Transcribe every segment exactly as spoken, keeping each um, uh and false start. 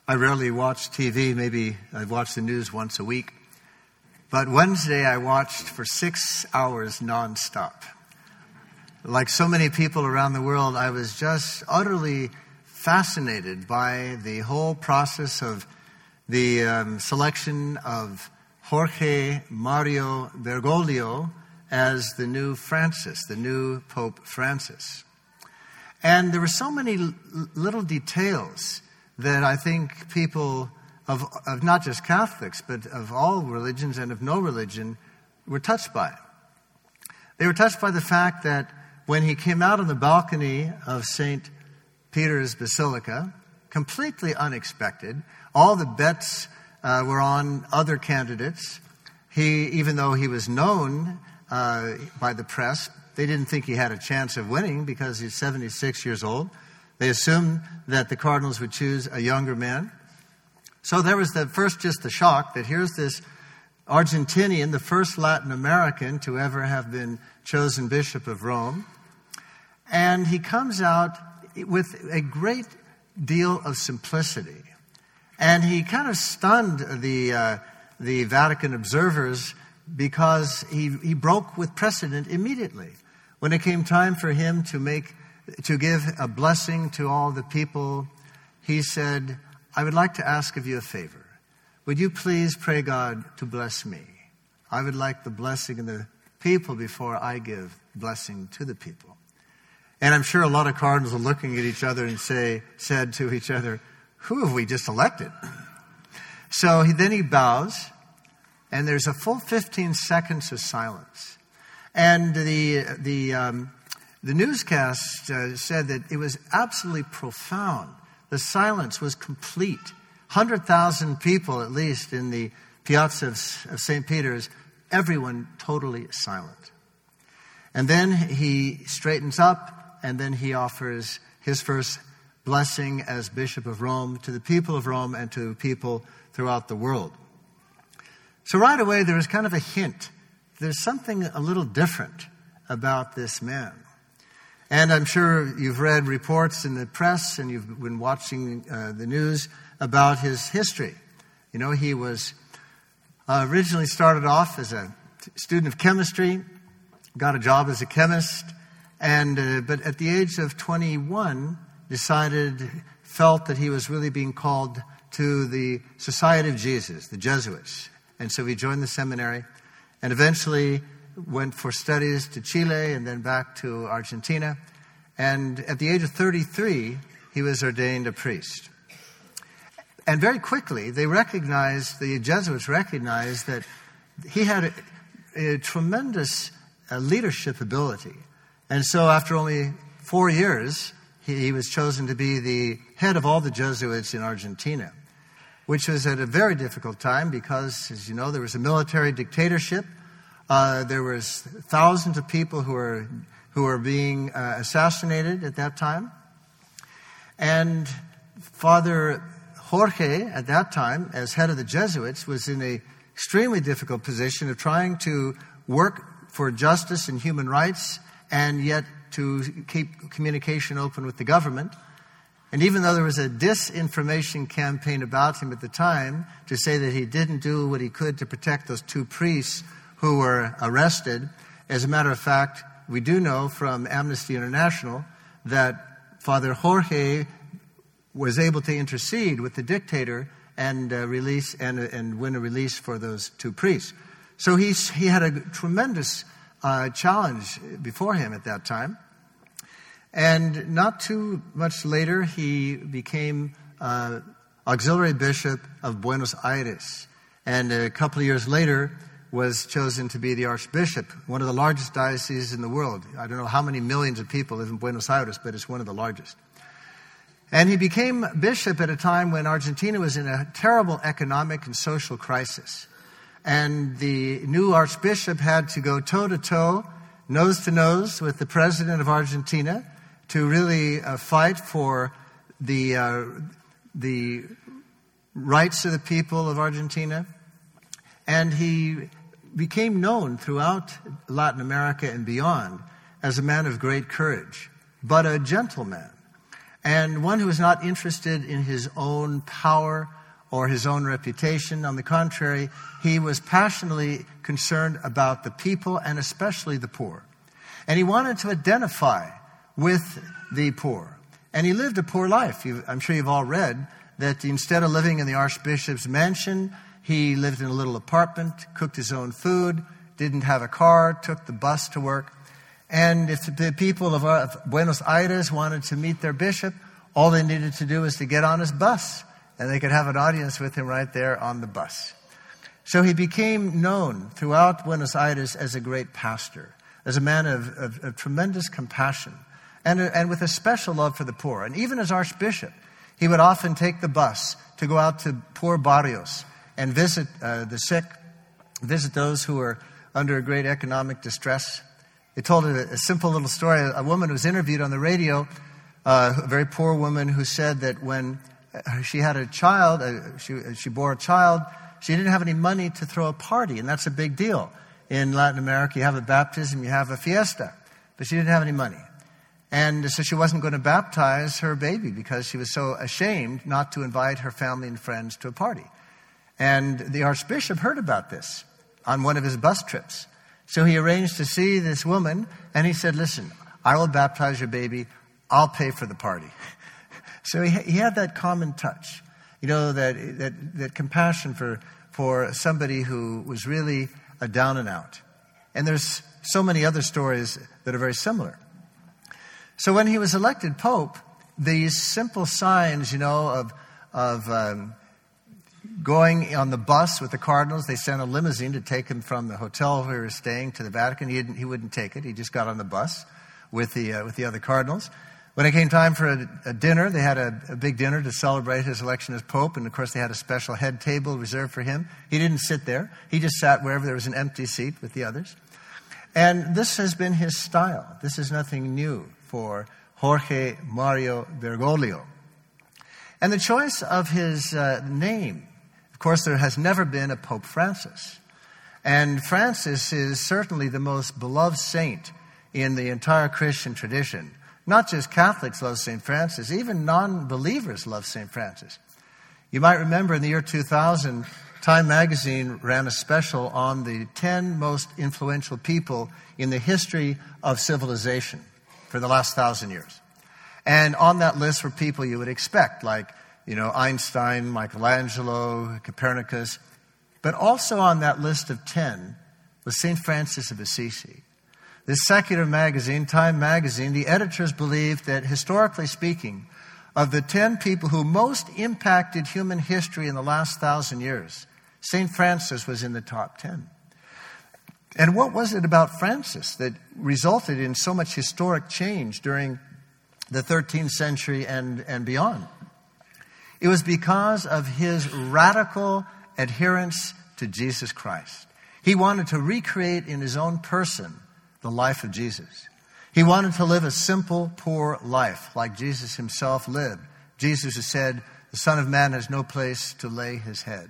I rarely watch T V. Maybe I watch the news once a week. But Wednesday I watched for six hours nonstop. Like so many people around the world, I was just utterly fascinated by the whole process of the um, selection of Jorge Mario Bergoglio as the new Francis, the new Pope Francis. And there were so many l- little details that I think people of, of not just Catholics, but of all religions and of no religion were touched by. They were touched by the fact that when he came out on the balcony of Saint Peter's Basilica, completely unexpected, all the bets uh, were on other candidates. He, even though he was known uh, by the press, they didn't think he had a chance of winning because he's seventy-six years old. They assumed that the cardinals would choose a younger man. So there was the first just the shock that here's this Argentinian, the first Latin American to ever have been chosen Bishop of Rome. And he comes out with a great deal of simplicity. And he kind of stunned the uh, the Vatican observers because he, he broke with precedent immediately. When it came time for him to make to give a blessing to all the people, he said, I would like to ask of you a favor. Would you please pray God to bless me? I would like the blessing of the people before I give blessing to the people. And I'm sure a lot of cardinals are looking at each other and say, said to each other, who have we just elected? So he, then he bows, and there's a full fifteen seconds of silence. And the the um, the newscast uh, said that it was absolutely profound. The silence was complete. one hundred thousand people, at least, in the piazza of, of Saint Peter's, everyone totally silent. And then he straightens up, and then he offers his first blessing as Bishop of Rome to the people of Rome and to people throughout the world. So right away, there was kind of a hint. There's something a little different about this man. And I'm sure you've read reports in the press and you've been watching uh, the news about his history. You know, he was uh, originally started off as a student of chemistry, got a job as a chemist, and uh, but at the age of twenty-one, decided, felt that he was really being called to the Society of Jesus, the Jesuits. And so he joined the seminary and eventually went for studies to Chile and then back to Argentina. And at the age of thirty-three, he was ordained a priest. And very quickly, they recognized, the Jesuits recognized that he had a, a tremendous uh, leadership ability. And so after only four years, he, he was chosen to be the head of all the Jesuits in Argentina, which was at a very difficult time because, as you know, there was a military dictatorship. Uh, there was thousands of people who were who were being uh, assassinated at that time. And Father Jorge, at that time, as head of the Jesuits, was in an extremely difficult position of trying to work for justice and human rights and yet to keep communication open with the government. And even though there was a disinformation campaign about him at the time to say that he didn't do what he could to protect those two priests who were arrested, as a matter of fact, we do know from Amnesty International that Father Jorge was able to intercede with the dictator and uh, release and, and win a release for those two priests. So he's, he had a tremendous uh, challenge before him at that time. And not too much later, he became uh, auxiliary bishop of Buenos Aires. And a couple of years later, was chosen to be the archbishop, one of the largest dioceses in the world. I don't know how many millions of people live in Buenos Aires, but it's one of the largest. And he became bishop at a time when Argentina was in a terrible economic and social crisis. And the new archbishop had to go toe-to-toe, nose-to-nose with the president of Argentina to really uh, fight for the uh, the rights of the people of Argentina. And he became known throughout Latin America and beyond as a man of great courage, but a gentleman. and one who was not interested in his own power or his own reputation. On the contrary, he was passionately concerned about the people and especially the poor. And he wanted to identify with the poor. And he lived a poor life. You, I'm sure you've all read that instead of living in the archbishop's mansion, he lived in a little apartment, cooked his own food, didn't have a car, took the bus to work. And if the people of Buenos Aires wanted to meet their bishop, all they needed to do was to get on his bus, and they could have an audience with him right there on the bus. So he became known throughout Buenos Aires as a great pastor, as a man of, of, of tremendous compassion, and, and with a special love for the poor. And even as archbishop, he would often take the bus to go out to poor barrios and visit uh, the sick, visit those who were under great economic distress. They told a, a simple little story. A, a woman was interviewed on the radio, uh, a very poor woman who said that when she had a child, uh, she, she bore a child, she didn't have any money to throw a party, and that's a big deal. In Latin America, you have a baptism, you have a fiesta, but she didn't have any money. And so she wasn't going to baptize her baby because she was so ashamed not to invite her family and friends to a party. And the archbishop heard about this on one of his bus trips. So he arranged to see this woman, and he said, listen, I will baptize your baby. I'll pay for the party. So he, he had that common touch, you know, that that, that compassion for, for somebody who was really a down and out. And there's so many other stories that are very similar. So when he was elected Pope, these simple signs, you know, of, of um, going on the bus with the cardinals, they sent a limousine to take him from the hotel where he was staying to the Vatican. He didn't, he wouldn't take it. He just got on the bus with the uh, with the other cardinals. When it came time for a, a dinner, they had a, a big dinner to celebrate his election as Pope, and of course they had a special head table reserved for him. He didn't sit there. He just sat wherever there was an empty seat with the others. And this has been his style. This is nothing new for Jorge Mario Bergoglio. And the choice of his uh, name, of course, there has never been a Pope Francis. And Francis is certainly the most beloved saint in the entire Christian tradition. Not just Catholics love Saint Francis, even non-believers love Saint Francis. You might remember in the year two thousand, Time magazine ran a special on the ten most influential people in the history of civilization for the last thousand years. And on that list were people you would expect, like, you know, Einstein, Michelangelo, Copernicus. But also on that list of ten was Saint Francis of Assisi. This secular magazine, Time magazine, the editors believed that, historically speaking, of the ten people who most impacted human history in the last thousand years, Saint Francis was in the top ten. And what was it about Francis that resulted in so much historic change during the thirteenth century and, and beyond? It was because of his radical adherence to Jesus Christ. He wanted to recreate in his own person the life of Jesus. He wanted to live a simple, poor life like Jesus himself lived. Jesus has said, the Son of Man has no place to lay his head.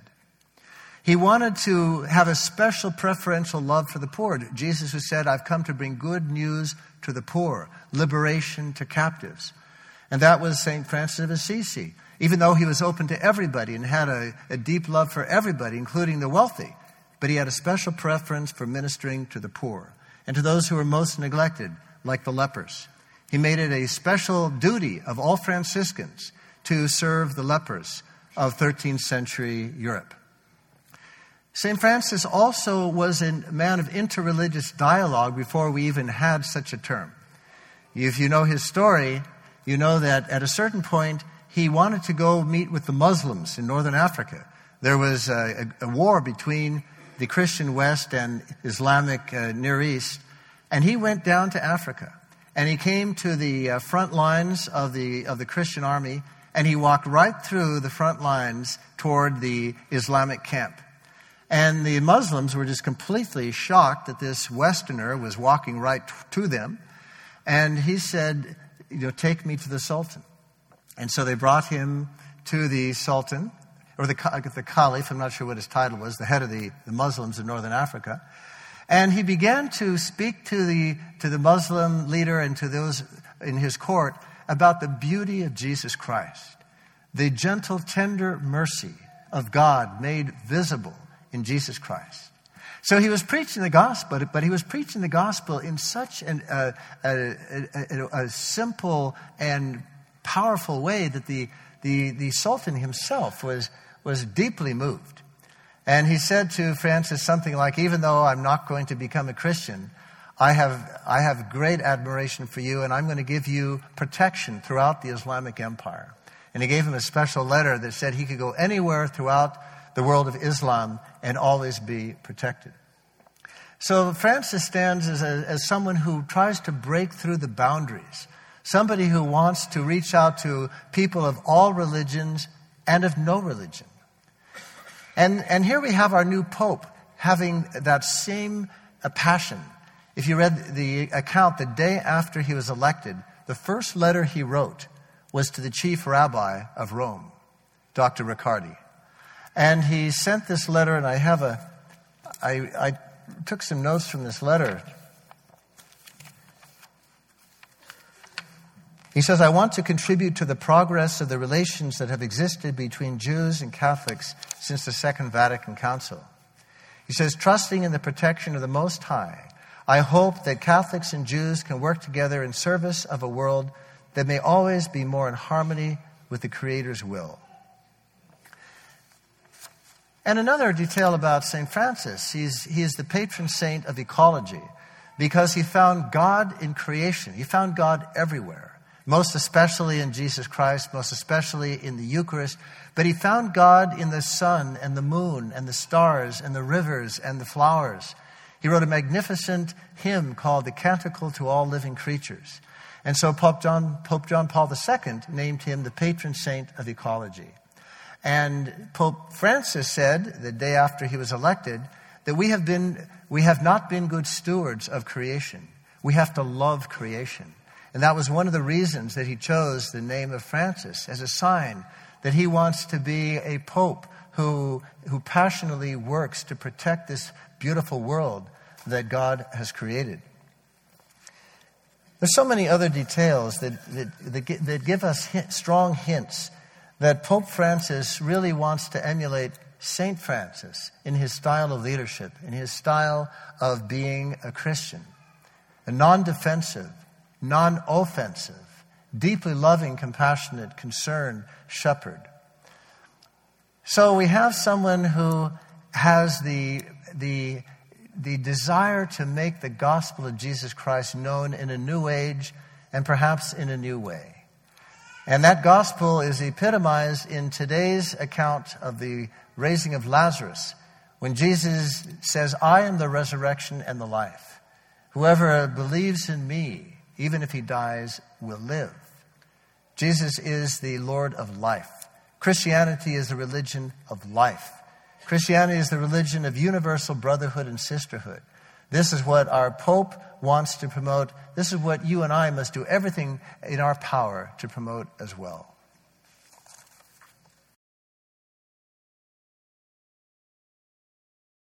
He wanted to have a special preferential love for the poor. Jesus who said, I've come to bring good news to the poor, liberation to captives. And that was Saint Francis of Assisi. Even though he was open to everybody and had a, a deep love for everybody, including the wealthy, but he had a special preference for ministering to the poor and to those who were most neglected, like the lepers. He made it a special duty of all Franciscans to serve the lepers of thirteenth century Europe. Saint Francis also was a man of interreligious dialogue before we even had such a term. If you know his story, you know that at a certain point, he wanted to go meet with the Muslims in northern Africa. There was a, a, a war between the Christian West and Islamic uh, Near East, and he went down to Africa. And he came to the uh, front lines of the of the Christian army, and he walked right through the front lines toward the Islamic camp. And the Muslims were just completely shocked that this Westerner was walking right to them. And he said, you know, take me to the Sultan. And so they brought him to the Sultan, or the, the Caliph, I'm not sure what his title was, the head of the, the Muslims in northern Africa. And he began to speak to the to the Muslim leader and to those in his court about the beauty of Jesus Christ, the gentle, tender mercy of God made visible in Jesus Christ. So he was preaching the gospel, but he was preaching the gospel in such an, uh, a, a, a, a simple and powerful way that the, the, the Sultan himself was, was deeply moved. And he said to Francis something like, even though I'm not going to become a Christian, I have, I have great admiration for you, and I'm going to give you protection throughout the Islamic Empire. And he gave him a special letter that said he could go anywhere throughout the world of Islam and always be protected. So Francis stands as, a, as someone who tries to break through the boundaries, somebody who wants to reach out to people of all religions and of no religion. And, and here we have our new Pope having that same uh, passion. If you read the account the day after he was elected, the first letter he wrote was to the chief rabbi of Rome, Doctor Riccardi. And he sent this letter, and I have a, I, I took some notes from this letter. He says, I want to contribute to the progress of the relations that have existed between Jews and Catholics since the Second Vatican Council. He says, trusting in the protection of the Most High, I hope that Catholics and Jews can work together in service of a world that may always be more in harmony with the Creator's will. And another detail about Saint Francis, he's, he is the patron saint of ecology because he found God in creation. He found God everywhere, most especially in Jesus Christ, most especially in the Eucharist. But he found God in the sun and the moon and the stars and the rivers and the flowers. He wrote a magnificent hymn called the Canticle to All Living Creatures. And so Pope John, Pope John Paul the Second named him the patron saint of ecology. And Pope Francis said, the day after he was elected, that we have been, we have not been good stewards of creation. We have to love creation. And that was one of the reasons that he chose the name of Francis as a sign that he wants to be a pope who, who passionately works to protect this beautiful world that God has created. There's so many other details that, that, that, that give us hint, strong hints that Pope Francis really wants to emulate Saint Francis in his style of leadership, in his style of being a Christian. A non-defensive, non-offensive, deeply loving, compassionate, concerned shepherd. So we have someone who has the, the, the desire to make the gospel of Jesus Christ known in a new age and perhaps in a new way. And that gospel is epitomized in today's account of the raising of Lazarus, when Jesus says, I am the resurrection and the life. Whoever believes in me, even if he dies, will live. Jesus is the Lord of life. Christianity is the religion of life. Christianity is the religion of universal brotherhood and sisterhood. This is what our Pope wants to promote. This is what you and I must do everything in our power to promote as well.